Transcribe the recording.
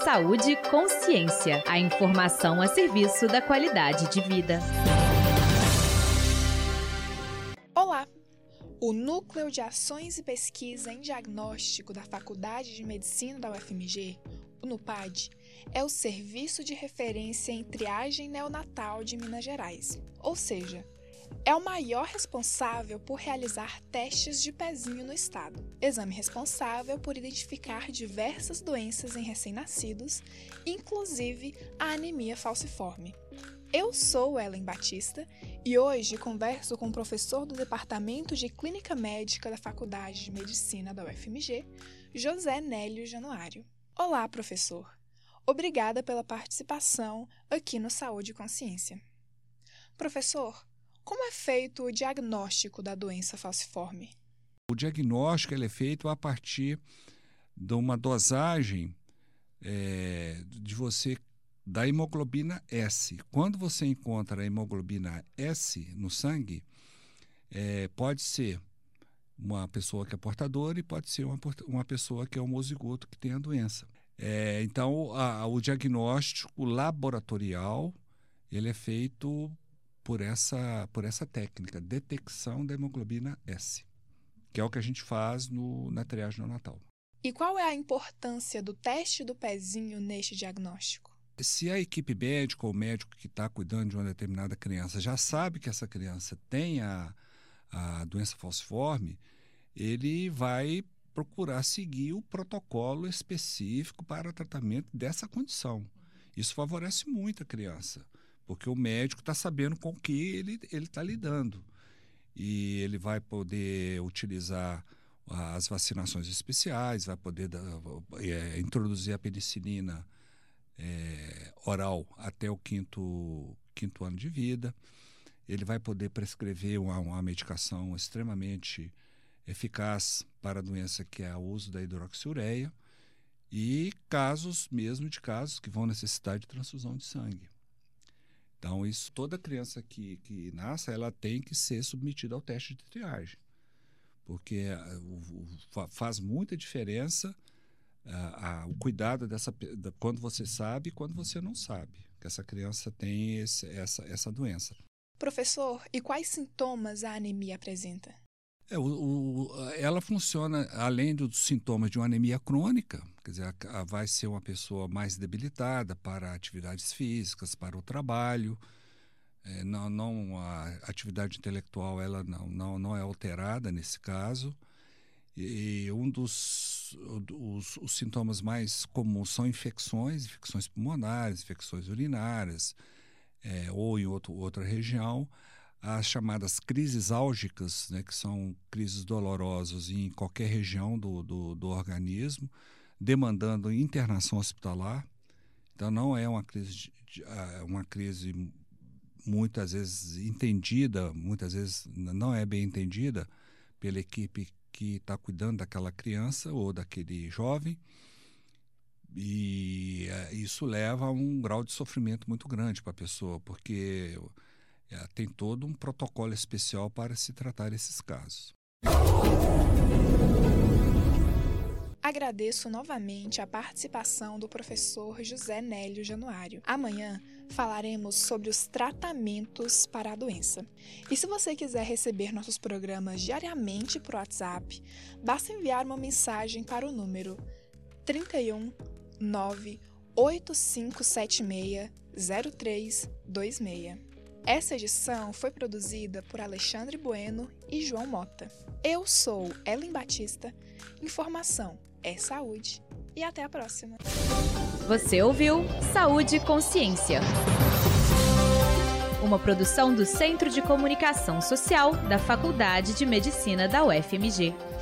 Saúde e Consciência. A informação a serviço da qualidade de vida. Olá! O Núcleo de Ações e Pesquisa em Diagnóstico da Faculdade de Medicina da UFMG, o NUPAD, é o serviço de referência em triagem neonatal de Minas Gerais, ou seja, é o maior responsável por realizar testes de pezinho no estado. Exame responsável por identificar diversas doenças em recém-nascidos, inclusive a anemia falciforme. Eu sou Ellen Batista e hoje converso com o professor do Departamento de Clínica Médica da Faculdade de Medicina da UFMG, José Nélio Januário. Olá, professor! Obrigada pela participação aqui no Saúde e Consciência. Professor, como é feito o diagnóstico da doença falciforme? O diagnóstico ele é feito a partir de uma dosagem da hemoglobina S. Quando você encontra a hemoglobina S no sangue, pode ser uma pessoa que é portadora e pode ser uma pessoa que é homozigoto que tem a doença. Então, o diagnóstico laboratorial ele é feito por essa técnica, detecção da hemoglobina S, que é o que a gente faz na triagem neonatal. E qual é a importância do teste do pezinho neste diagnóstico? Se a equipe médica ou o médico que está cuidando de uma determinada criança já sabe que essa criança tem a doença falciforme, ele vai procurar seguir o protocolo específico para o tratamento dessa condição. Isso favorece muito a criança, porque o médico está sabendo com o que ele está lidando. E ele vai poder utilizar as vacinações especiais, vai poder introduzir a penicilina oral até o quinto ano de vida. Ele vai poder prescrever uma medicação extremamente eficaz para a doença, que é o uso da hidroxiureia, e casos que vão necessitar de transfusão de sangue. Então, toda criança que nasce, ela tem que ser submetida ao teste de triagem, porque faz muita diferença o cuidado quando você sabe e quando você não sabe que essa criança tem essa doença. Professor, e quais sintomas a anemia apresenta? Ela funciona, além dos sintomas de uma anemia crônica, quer dizer, vai ser uma pessoa mais debilitada para atividades físicas, para o trabalho. A atividade intelectual ela não é alterada nesse caso. E os sintomas mais comuns são infecções pulmonares, infecções urinárias, ou em outra região. As chamadas crises álgicas, né, que são crises dolorosas em qualquer região do organismo, demandando internação hospitalar. Então, não é uma crise muitas vezes entendida, muitas vezes não é bem entendida pela equipe que está cuidando daquela criança ou daquele jovem, e isso leva a um grau de sofrimento muito grande para a pessoa, porque tem todo um protocolo especial para se tratar esses casos. Agradeço novamente a participação do professor José Nélio Januário. Amanhã falaremos sobre os tratamentos para a doença. E se você quiser receber nossos programas diariamente por WhatsApp, basta enviar uma mensagem para o número 31 98576 0326. Essa edição foi produzida por Alexandre Bueno e João Mota. Eu sou Ellen Batista. Informação é saúde. E até a próxima. Você ouviu Saúde e Consciência. Uma produção do Centro de Comunicação Social da Faculdade de Medicina da UFMG.